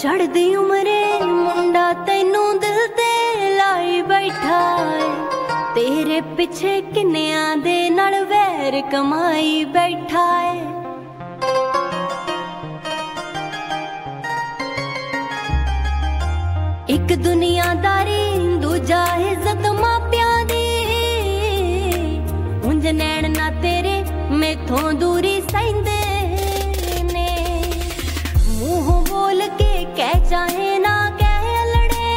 चढ़दी उमरे मुंडा तैनू दिल ते लाई बैठा है, तेरे पिछे किन्नियां दे नाल वैर कमाई बैठा है। एक दुनियादारी दूजा इज्जत मापियां दी, उंज नैन ना तेरे मैथों दूरी सैंदे ने। मुंह बोल के कह चाहे ना कह लड़े,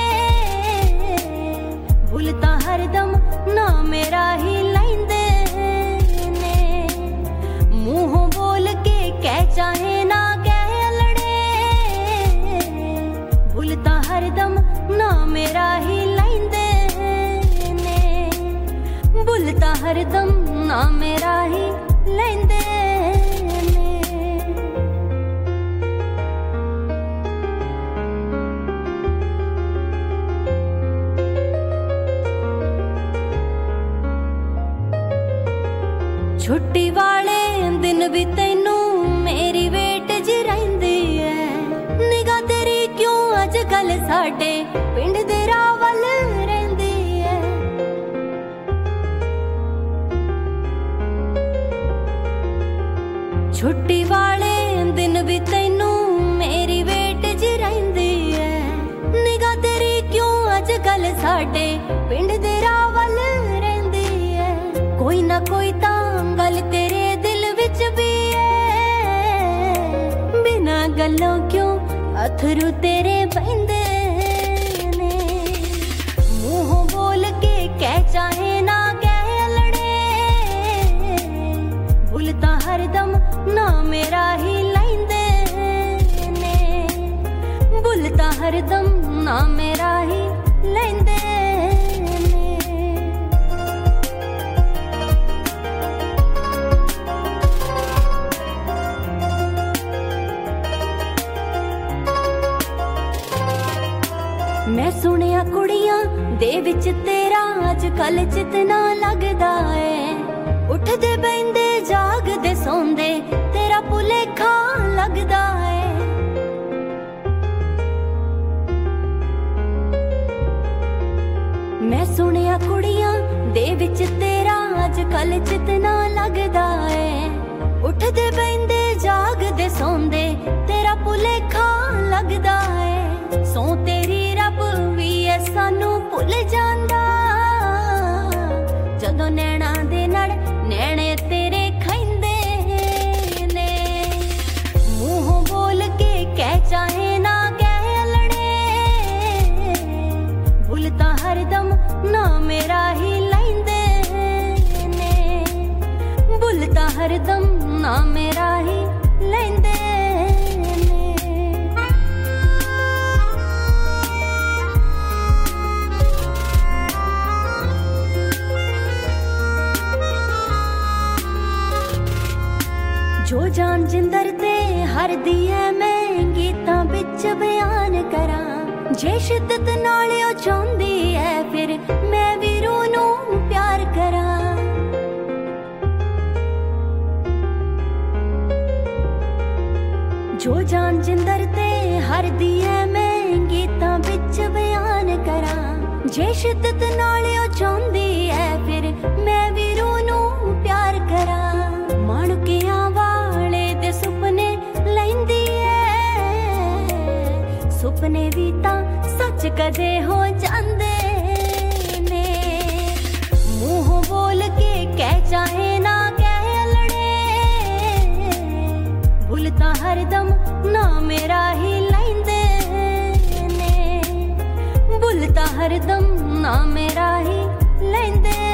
भूलता हरदम ना मेरा ही लैंदे ने। मुंह बोल के कह चाहे ना कह लड़े, भूलता हरदम ना मेरा ही लैंदे ने। भूलता हरदम ना मेरा ही लैंदे ने। छुट्टी वाले दिन भी तैनू मेरी वेट ज रहिंदी है, निगाह तेरी क्यों अजकल साडे पिंड दे राह वल रहिंदी है। छुट्टी वाले दिन भी तैनू मेरी वेट ज रहिंदी है, निगाह तेरी क्यों अजकल साडे पिंड दे राह वल रहिंदी है। कोई ना कोई तां गल तेरे दिल विच भी है, बिना गल्लों क्यों अथरू तेरे बहिंदे ने। मुंह बोल के कह चाहे ना कह लड़े, भूलता हरदम ना मेरा ही लैंदे ने। भूलता हरदम ना मेरा ही लैंदे ने। मैं सुनिया कुड़ियां दे विच तेरा अजकल चितना लगदा है, उठदे बैंदे जागदे सौंदे तेरा भुलेखा लगदा है। मैं सुनिया कुड़ियां दे विच तेरा अजकल चितना लगदा है, उठदे बैंदे जागदे सौंदे तेरा भुलेखा लगदा है। सौ तेरी रब भी है सानू भुल जांदा, जदों नैना दे नाल नैने तेरे खैंदे ने। मुंह बोल के कह चाहे ना कह लड़े, भूलता हरदम ना मेरा ही लैंदे ने। भूलता हरदम ना मेरा ही लैंदे। जो जान जिंदर ते हर दी है मैं गीतां बिच बयान करां, जे शिद्दत नाल ओ चाहुंदी है फिर मैं भी रूह नूं प्यार करां। जो जान जिंदर ते हर दी है मैं गीतां बिच बयान करां, जे शिद्दत नाल ओ चाहुंदी है फिर मैं भी रूह नूं प्यार करां। माणुकियां वाले दे सुपने लैंदी है, सुपने भी तां सच कदे हो जांदे ने। मुंह बोल के कह चाहे ना कह लड़े, भूलता हरदम ना मेरा ही लैंदे ने। भूलता हरदम ना मेरा ही लैंदे।